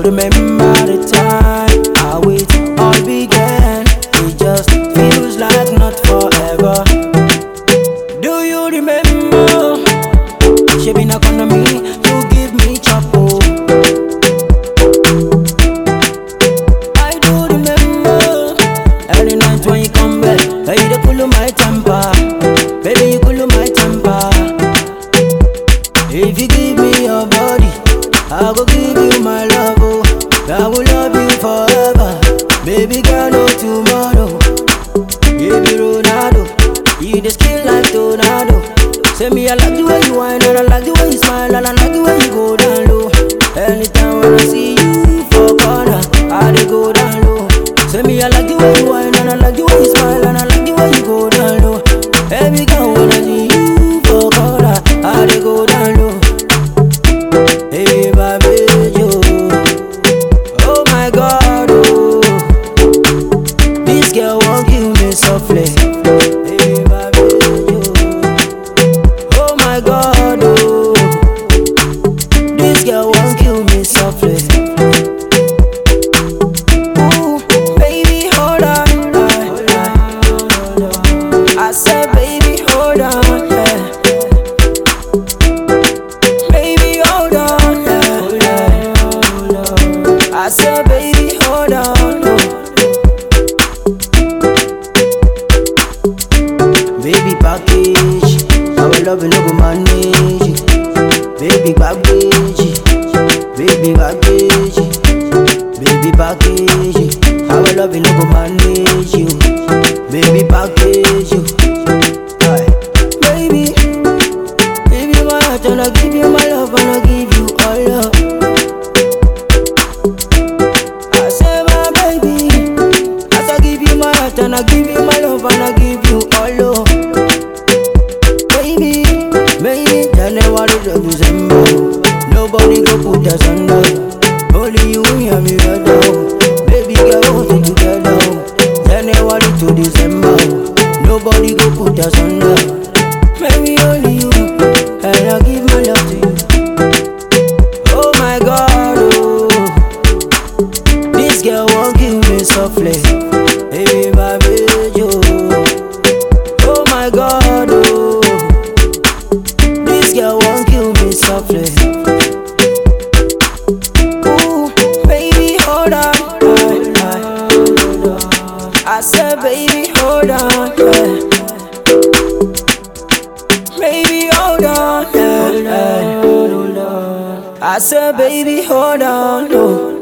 remember the time I wait all weekend? It just feels like not forever. Do you remember? She been a corner me, you give me chapo. I do remember early night when you come back. Hey, you cool my temper, baby, you cool my temper. If you give me your body, I go give you my love, oh. I will love you forever. Baby girl, no tomorrow. Baby Ronaldo, you the skill like tornado. Say me I like the way you whine and I like the way you smile and I like the way you go down low. Anytime when I see you for corner, I dey go down low. Say me I like the way you whine and I like the way you smile and I like the way you go down low. Every girl when I see you for corner, I dey go down low. Hey, baby, yo. Oh my God, oh. This girl won't kill me softly. Hey, baby, yo. Oh my God, oh. This girl won't kill me softly. Ooh, baby, hold on. I said, baby, hold on. Baby, hold on. I said, baby, hold on. Baby package, our love no go manage. Baby package, baby package, baby package, our love no go manage you. Baby package, aye. Baby, baby my heart and I give you my love and I give you all love. I say my baby, as I give you my heart and I give you my love and I give you all love. Baby, baby, January to December, nobody go put us under. Only you and me right now. Baby girl, hold it together. January to December, nobody go put us under. Maybe only you, and I give my love to you. Oh my God, oh. This girl won't kill me softly. Hey, baby, yo. Oh my God, oh. This girl won't kill me softly. Ooh, baby, hold on. I said, baby, hold on. Baby, hold on. I said, baby, hold on.